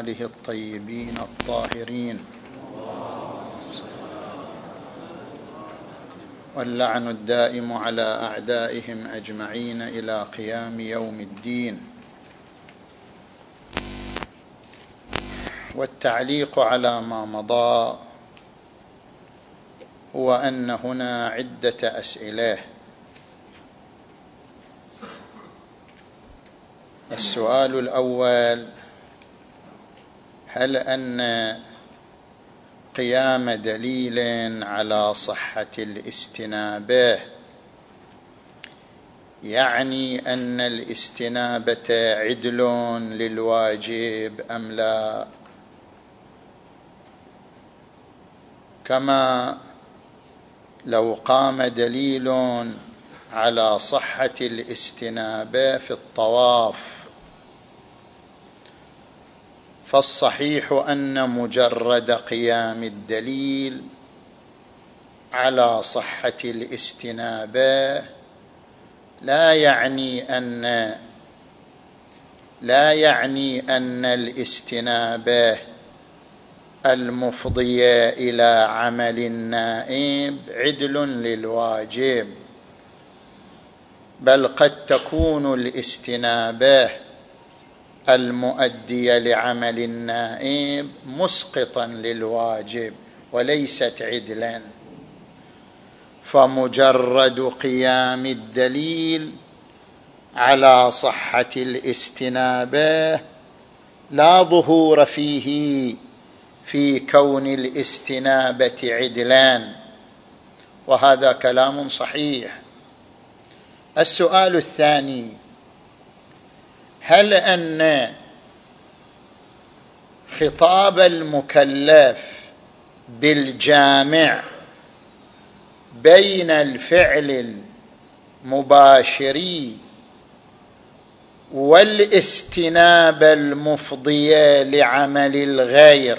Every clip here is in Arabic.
آله الطيبين الطاهرين، واللعن الدائم على أعدائهم أجمعين إلى قيام يوم الدين. والتعليق على ما مضى هو أن هنا عدة أسئلة. السؤال الأول: هل أن قيام دليل على صحة الاستنابة يعني أن الاستنابة عدل للواجب أم لا؟ كما لو قام دليل على صحة الاستنابة في الطواف، فالصحيح أن مجرد قيام الدليل على صحة الاستنابة لا يعني أن الاستنابة المفضية إلى عمل النائب عدل للواجب، بل قد تكون الاستنابة المؤدية لعمل النائب مسقطا للواجب وليست عدلا. فمجرد قيام الدليل على صحة الاستنابة لا ظهور فيه في كون الاستنابة عدلا، وهذا كلام صحيح. السؤال الثاني: هل أن خطاب المكلف بالجامع بين الفعل المباشر والاستنابة المفضية لعمل الغير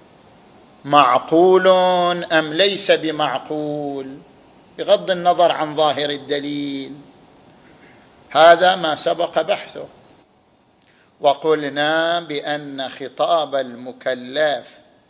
معقول أم ليس بمعقول، بغض النظر عن ظاهر الدليل؟ هذا ما سبق بحثه، وقلنا بأن خطاب المكلف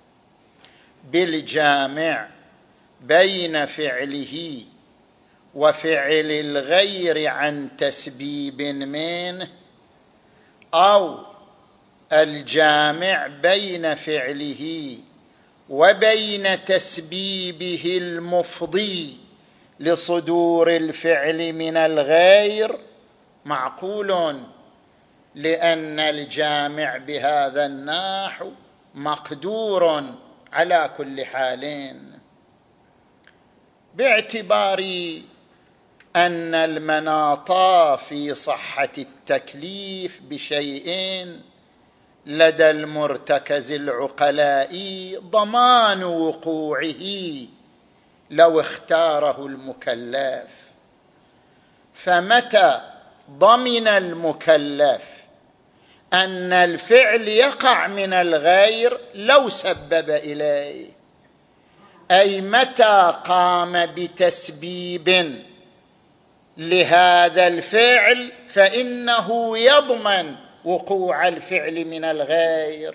بالجامع بين فعله وفعل الغير عن تسبيب منه، أو الجامع بين فعله وبين تسبيبه المفضي لصدور الفعل من الغير معقول، لأن الجامع بهذا النحو مقدور على كل حال، باعتبار أن المناط في صحة التكليف بشيء لدى المرتكز العقلاء ضمان وقوعه لو اختاره المكلف. فمتى ضمن المكلف أن الفعل يقع من الغير لو سبب إليه، أي متى قام بتسبيب لهذا الفعل فإنه يضمن وقوع الفعل من الغير،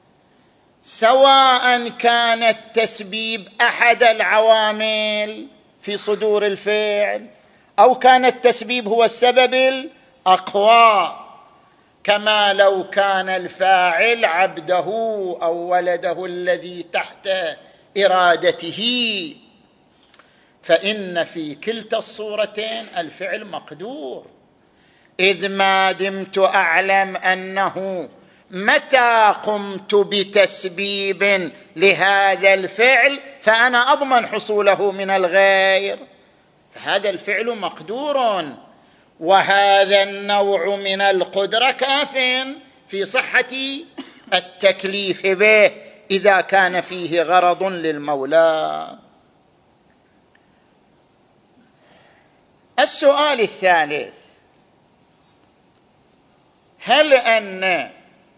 سواء كان التسبيب أحد العوامل في صدور الفعل أو كان التسبيب هو السبب الأقوى، كما لو كان الفاعل عبده أو ولده الذي تحت إرادته، فإن في كلتا الصورتين الفعل مقدور، إذ ما دمت أعلم أنه متى قمت بتسبيب لهذا الفعل فأنا أضمن حصوله من الغير، فهذا الفعل مقدور، وهذا النوع من القدرة كاف في صحة التكليف به إذا كان فيه غرض للمولى. السؤال الثالث: هل أن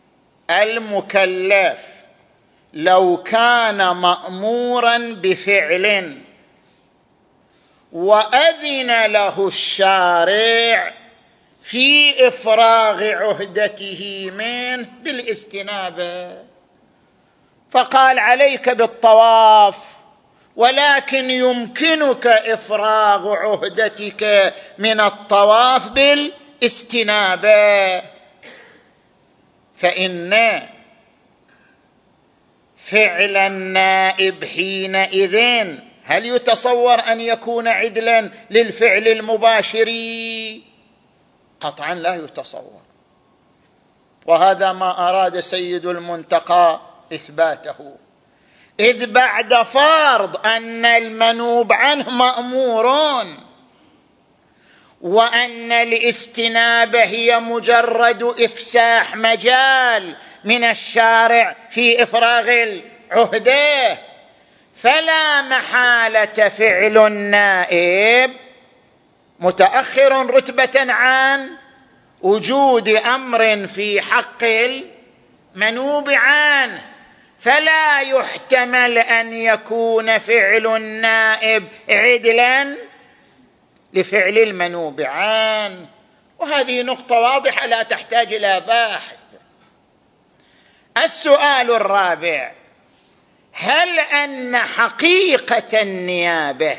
المكلف لو كان مأمورا بفعل وأذن له الشارع في إفراغ عهدته منه بالاستنابة، فقال عليك بالطواف، ولكن يمكنك إفراغ عهدتك من الطواف بالاستنابة. فإن فعل النائب حينئذ هل يتصور أن يكون عدلا للفعل المباشر؟ قطعا لا يتصور، وهذا ما أراد سيد المنتقى إثباته، إذ بعد فرض أن المنوب عنه مأمور وأن الاستنابة هي مجرد إفساح مجال من الشارع في إفراغ العهدة، فلا محالة فعل النائب متأخر رتبة عن وجود أمر في حق المنوب عنه، فلا يحتمل أن يكون فعل النائب عدلا لفعل المنوب عنه. وهذه نقطة واضحة لا تحتاج إلى بحث. السؤال الرابع: هل أن حقيقة النيابة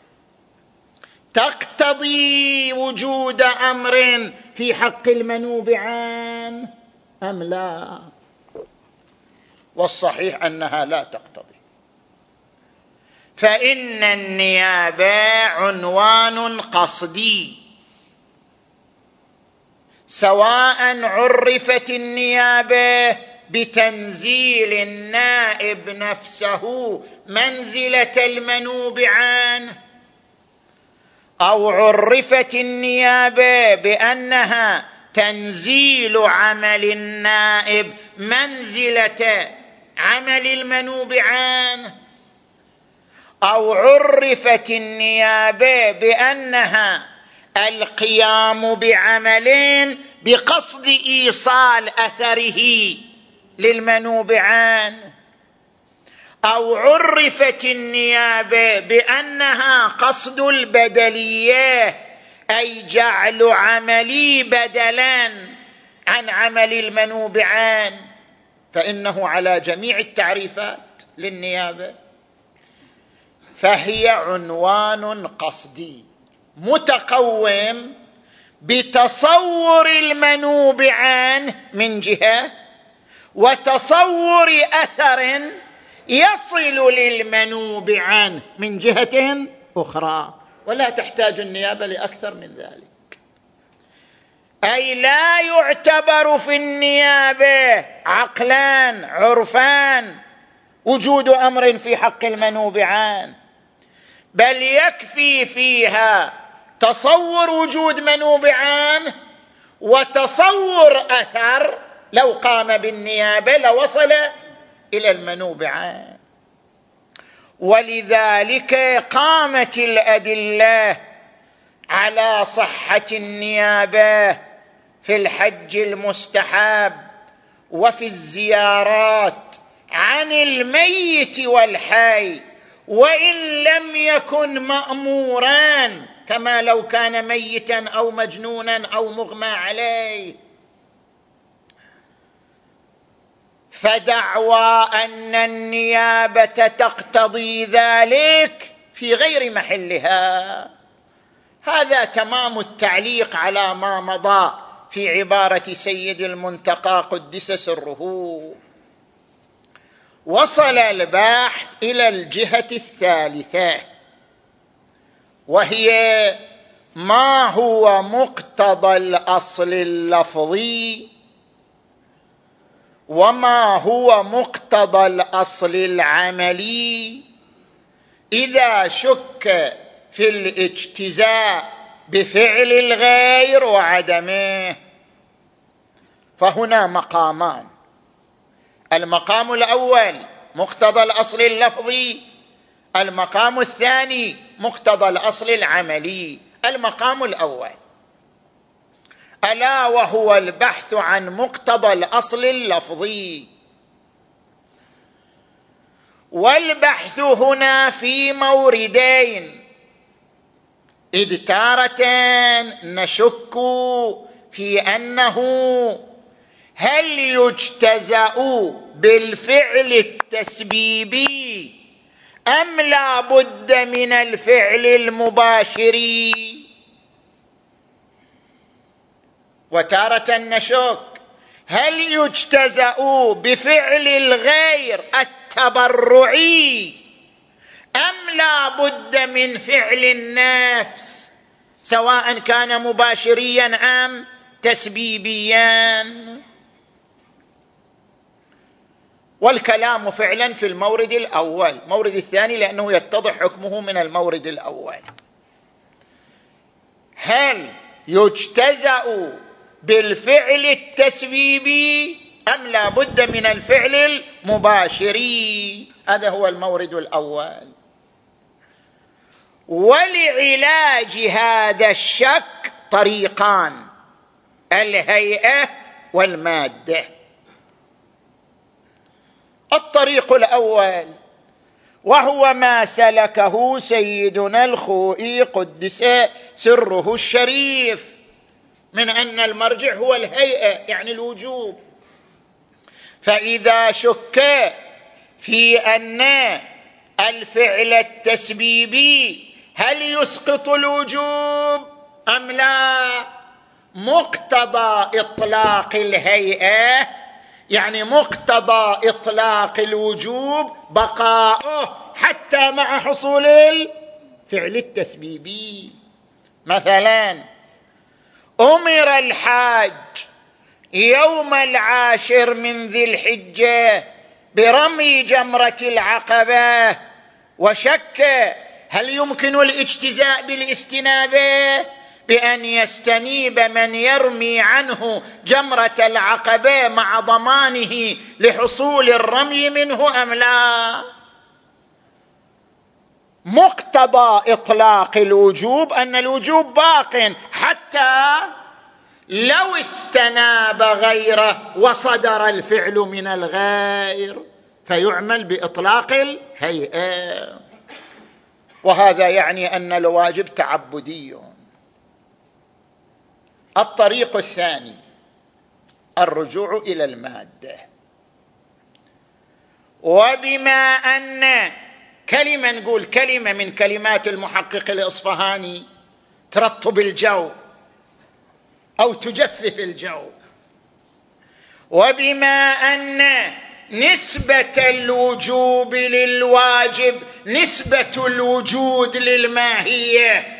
تقتضي وجود أمر في حق المنوب عنه أم لا؟ والصحيح أنها لا تقتضي، فإن النيابة عنوان قصدي، سواء عرفت النيابة بتنزيل النائب نفسه منزلة المنوب عنه، أو عرفت النيابة بأنها تنزيل عمل النائب منزلة عمل المنوب عنه، أو عرفت النيابة بأنها القيام بعمل بقصد إيصال أثره للمنوب عنه، أو عرفت النيابة بأنها قصد البدلية، أي جعل عملي بدلا عن عمل المنوب عنه، فإنه على جميع التعريفات للنيابة، فهي عنوان قصدي متقوم بتصور المنوب عنه من جهة، وتصور أثر يصل للمنوب عنه من جهة أخرى، ولا تحتاج النيابة لأكثر من ذلك. أي لا يعتبر في النيابة عقلان عرفان وجود أمر في حق المنوب عنه، بل يكفي فيها تصور وجود منوب عنه وتصور أثر لو قام بالنيابة لوصل إلى المنوب عنه. ولذلك قامت الأدلة على صحة النيابة في الحج المستحب وفي الزيارات عن الميت والحي، وإن لم يكن مأمورا، كما لو كان ميتا أو مجنونا أو مغمى عليه. فدعوى أن النيابة تقتضي ذلك في غير محلها. هذا تمام التعليق على ما مضى في عبارة سيد المنتقى قدس سره. وصل الباحث إلى الجهة الثالثة، وهي ما هو مقتضى الأصل اللفظي وما هو مقتضى الأصل العملي إذا شك في الاجتزاء بفعل الغير وعدمه. فهنا مقامان: المقام الأول مقتضى الأصل اللفظي، المقام الثاني مقتضى الأصل العملي. المقام الأول ألا وهو البحث عن مقتضى الأصل اللفظي، والبحث هنا في موردين: إذ تارة نشك في أنه هل يجتزأ بالفعل التسبيبي أم لا بد من الفعل المباشر؟ وتارة نشك هل يجتزأ بفعل الغير التبرعي أم لا بد من فعل النفس سواء كان مباشريا أم تسبيبيا؟ والكلام فعلا في المورد الأول. المورد الثاني لأنه يتضح حكمه من المورد الأول. هل يجتزأ بالفعل التسبيبي أم لا بد من الفعل المباشري؟ هذا هو المورد الأول. ولعلاج هذا الشك طريقان: الهيئة والمادة. الطريق الأول وهو ما سلكه سيدنا الخوئي قدس سره الشريف من أن المرجع هو الهيئة يعني الوجوب. فإذا شك في أن الفعل التسبيبي هل يسقط الوجوب أم لا، مقتضى إطلاق الهيئة يعني مقتضى إطلاق الوجوب بقاؤه حتى مع حصول الفعل التسبيبي. مثلا أمر الحاج يوم 10 من ذي الحجة برمي جمرة العقبة، وشك هل يمكن الاجتزاء بالاستنابة بأن يستنيب من يرمي عنه جمرة العقبة مع ضمانه لحصول الرمي منه أم لا؟ مقتضى إطلاق الوجوب أن الوجوب باق حتى لو استناب غيره وصدر الفعل من الغير، فيعمل بإطلاق الهيئة. وهذا يعني أن الواجب تعبدي. الطريق الثاني الرجوع إلى المادة. وبما أن كلمة نقول كلمة من كلمات المحقق الإصفهاني ترطب الجو أو تجفف الجو، وبما أن نسبة الوجوب للواجب نسبة الوجود للماهية،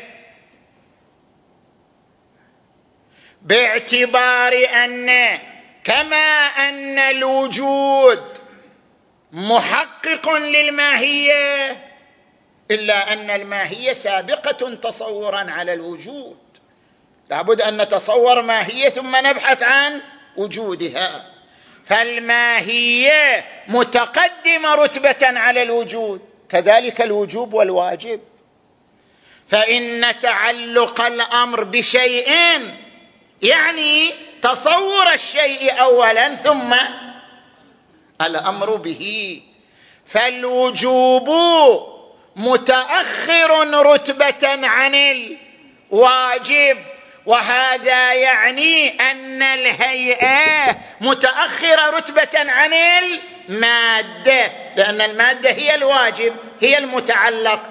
باعتبار أن كما أن الوجود محقق للماهية إلا أن الماهية سابقة تصورا على الوجود، لابد أن نتصور ماهية ثم نبحث عن وجودها، فالماهية متقدمة رتبة على الوجود، كذلك الوجوب والواجب. فإن تعلق الأمر بشيء يعني تصور الشيء أولا ثم الأمر به، فالوجوب متأخر رتبة عن الواجب، وهذا يعني أن الهيئة متأخرة رتبة عن المادة، لأن المادة هي الواجب هي المتعلق،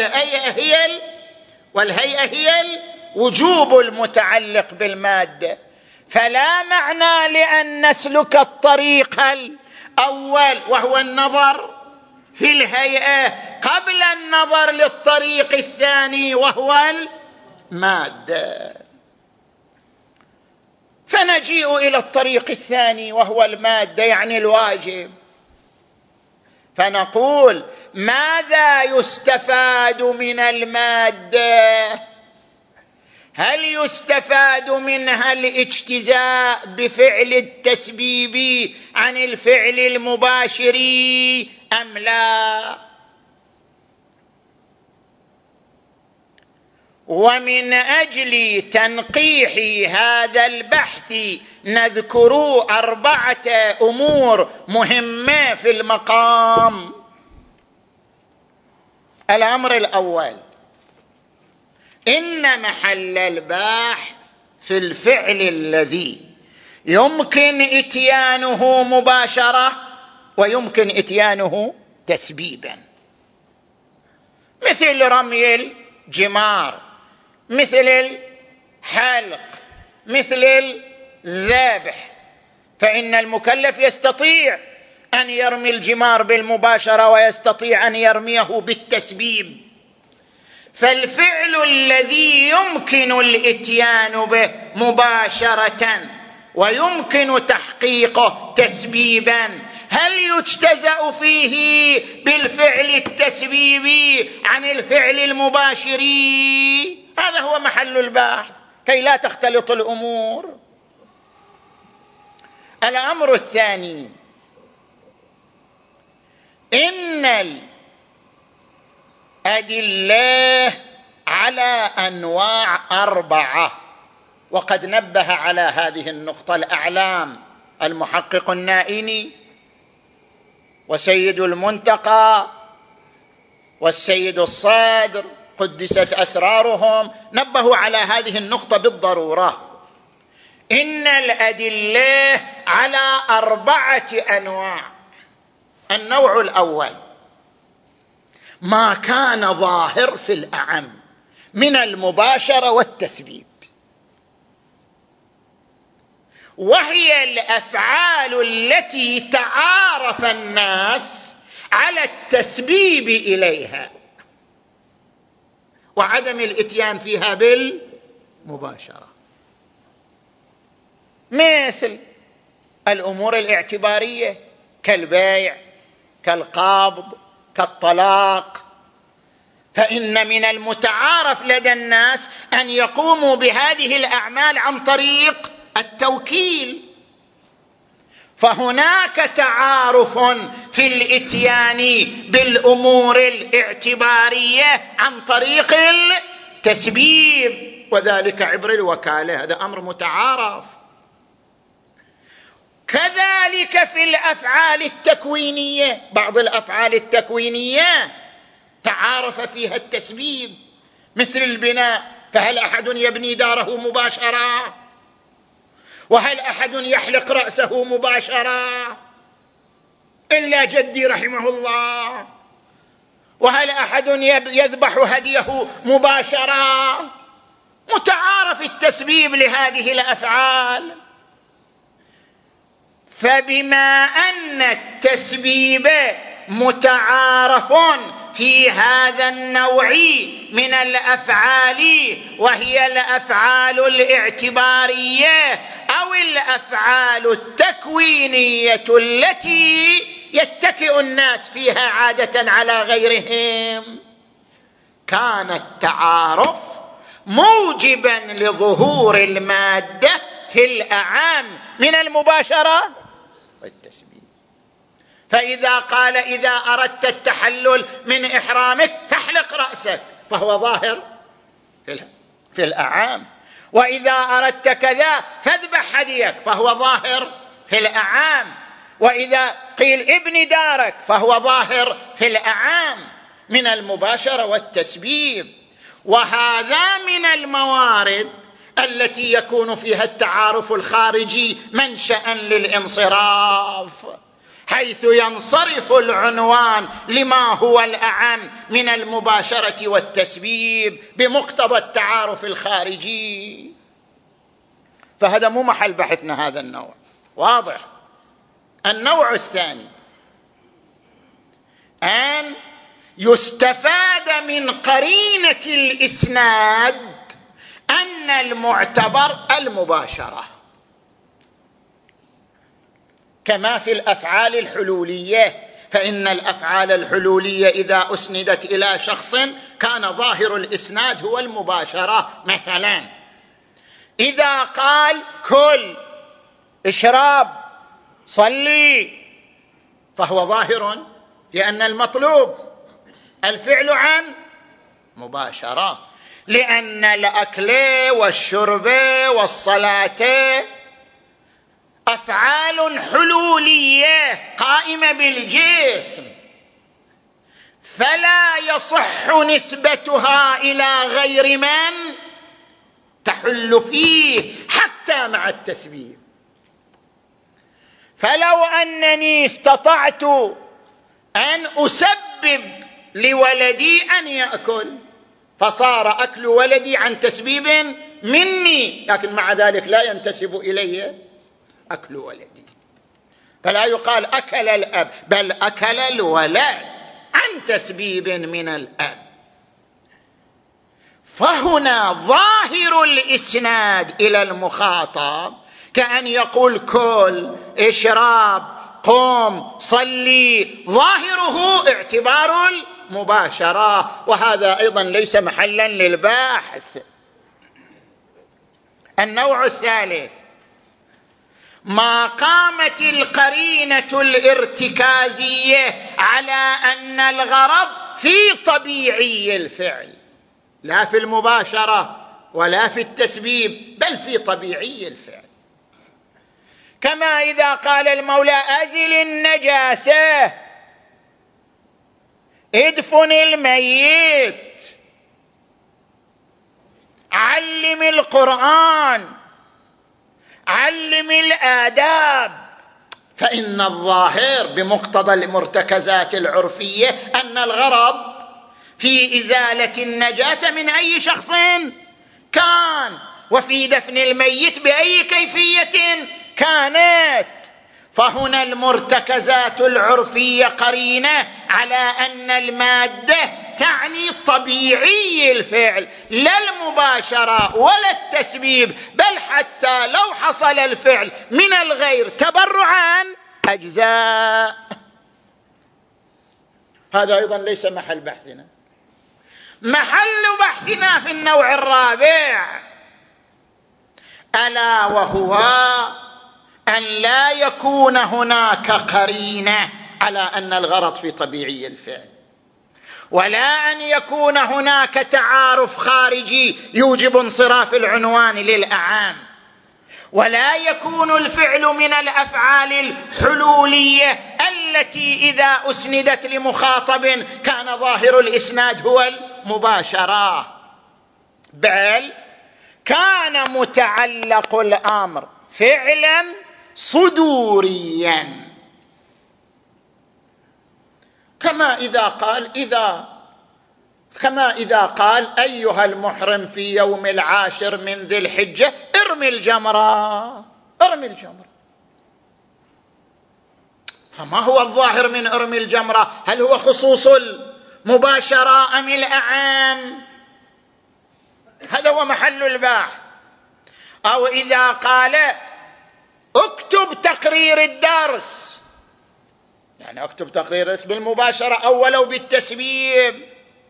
والهيئة هي الوجوب المتعلق بالمادة. فلا معنى لأن نسلك الطريق الأول وهو النظر في الهيئة قبل النظر للطريق الثاني وهو المادة، فنجيء إلى الطريق الثاني وهو المادة يعني الواجب، فنقول ماذا يستفاد من المادة؟ هل يستفاد منها الاجتزاء بفعل التسبيب عن الفعل المباشر أم لا؟ ومن أجل تنقيح هذا البحث نذكر 4 أمور مهمة في المقام. الأمر الأول: إن محل البحث في الفعل الذي يمكن إتيانه مباشرة ويمكن إتيانه تسبيبا، مثل رمي الجمار، مثل الحلق، مثل الذبح، فإن المكلف يستطيع أن يرمي الجمار بالمباشرة ويستطيع أن يرميه بالتسبيب. فالفعل الذي يمكن الإتيان به مباشرة ويمكن تحقيقه تسبيبا، هل يجتزأ فيه بالفعل التسبيبي عن الفعل المباشري؟ هذا هو محل البحث كي لا تختلط الأمور. الأمر الثاني، إن الأدلة على أنواع 4، وقد نبه على هذه النقطة الأعلام المحقق النائني وسيد المنتقى والسيد الصادر قدست أسرارهم، نبهوا على هذه النقطة بالضرورة. إن الأدلة على 4 أنواع. النوع الأول ما كان ظاهر في الأعم من المباشرة والتسبيب، وهي الأفعال التي تعارف الناس على التسبيب إليها وعدم الإتيان فيها بالمباشرة، مثل الأمور الاعتبارية كالبيع، كالقبض، كالطلاق. فإن من المتعارف لدى الناس أن يقوموا بهذه الأعمال عن طريق التوكيل، فهناك تعارف في الإتيان بالأمور الاعتبارية عن طريق التسبيب، وذلك عبر الوكالة، هذا أمر متعارف. كذلك في الأفعال التكوينية، بعض الأفعال التكوينية تعارف فيها التسبيب، مثل البناء، فهل أحد يبني داره مباشرة؟ وهل أحد يحلق رأسه مباشرة إلا جدي رحمه الله؟ وهل أحد يذبح هديه مباشرة؟ متعارف التسبيب لهذه الأفعال. فبما أن التسبيب متعارف في هذا النوع من الأفعال، وهي الأفعال الاعتبارية أو الأفعال التكوينية التي يتكئ الناس فيها عادة على غيرهم، كان التعارف موجبا لظهور المادة في الأعام من المباشرة والتسبيب. فإذا قال إذا أردت التحلل من إحرامك فاحلق رأسك، فهو ظاهر في الأعام. وإذا أردت كذا فاذبح هديك، فهو ظاهر في الأعام. وإذا قيل ابن دارك فهو ظاهر في الأعام من المباشرة والتسبيب. وهذا من الموارد التي يكون فيها التعارف الخارجي منشأ للانصراف، حيث ينصرف العنوان لما هو الأعم من المباشرة والتسبيب بمقتضى التعارف الخارجي. فهذا مو محل بحثنا هذا النوع، واضح. النوع الثاني أن يستفاد من قرينة الإسناد أن المعتبر المباشرة، كما في الأفعال الحلولية. فإن الأفعال الحلولية إذا أسندت إلى شخص كان ظاهر الإسناد هو المباشرة. مثلا إذا قال كل، اشرب، صلي، فهو ظاهر لأن المطلوب الفعل عن مباشرة، لأن الأكل والشرب والصلاة أفعال حلولية قائمة بالجسم، فلا يصح نسبتها إلى غير من تحل فيه حتى مع التسبيب. فلو أنني استطعت أن أسبب لولدي أن يأكل، فصار أكل ولدي عن تسبيب مني، لكن مع ذلك لا ينتسب إلي أكل ولدي، فلا يقال أكل الأب، بل أكل الولد عن تسبيب من الأب. فهنا ظاهر الإسناد إلى المخاطب كأن يقول كل، اشرب، قم، صلي، ظاهره اعتبار المباشرة، وهذا أيضا ليس محلا للباحث. النوع الثالث: ما قامت القرينة الارتكازية على أن الغرض في طبيعي الفعل، لا في المباشرة ولا في التسبيب، بل في طبيعي الفعل. كما إذا قال المولى أزل النجاسة، ادفن الميت، علم القرآن، علم الآداب، فإن الظاهر بمقتضى المرتكزات العرفية أن الغرض في إزالة النجاسة من أي شخص كان، وفي دفن الميت بأي كيفية كانت. فهنا المرتكزات العرفية قرينة على أن المادة تعني طبيعي الفعل، لا المباشرة ولا التسبيب، بل حتى لو حصل الفعل من الغير تبرعا أجزاء. هذا أيضا ليس محل بحثنا. محل بحثنا في النوع الرابع، ألا وهو أن لا يكون هناك قرينة على أن الغرض في طبيعي الفعل، ولا أن يكون هناك تعارف خارجي يوجب انصراف العنوان للأعام، ولا يكون الفعل من الأفعال الحلولية التي إذا أسندت لمخاطب كان ظاهر الإسناد هو المباشرة، بل كان متعلق الأمر فعلا صدوريا، كما إذا قال أيها المحرم في يوم 10 من ذي الحجة ارمي الجمرة. فما هو الظاهر من ارمي الجمرة؟ هل هو خصوص المباشرة أم الأعام؟ هذا هو محل البحث. أو إذا قال اكتب تقرير الدرس، يعني اكتب تقرير الدرس بالمباشرة أو ولو بالتسبيب.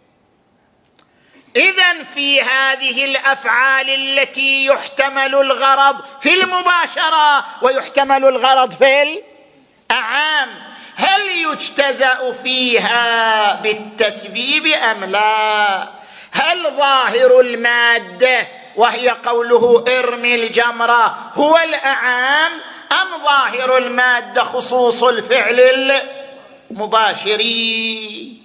إذن في هذه الأفعال التي يحتمل الغرض في المباشرة ويحتمل الغرض في الأعام، هل يجتزأ فيها بالتسبيب أم لا؟ هل ظاهر المادة وهي قوله ارمي الجمرة هو الأعام، أم ظاهر المادة خصوص الفعل المباشر؟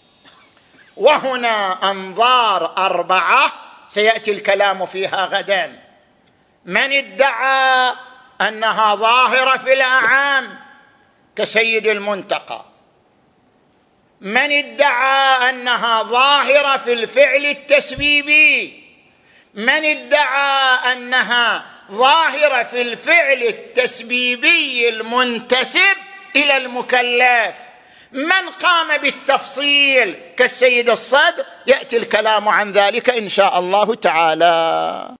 وهنا أنظار 4 سيأتي الكلام فيها غدا. من ادعى أنها ظاهرة في الأعام كسيد المنتقى، من ادعى أنها ظاهرة في الفعل التسبيبي، من ادعى أنها ظاهرة في الفعل التسبيبي المنتسب إلى المكلف، من قام بالتفصيل كالسيد الصدر، يأتي الكلام عن ذلك إن شاء الله تعالى.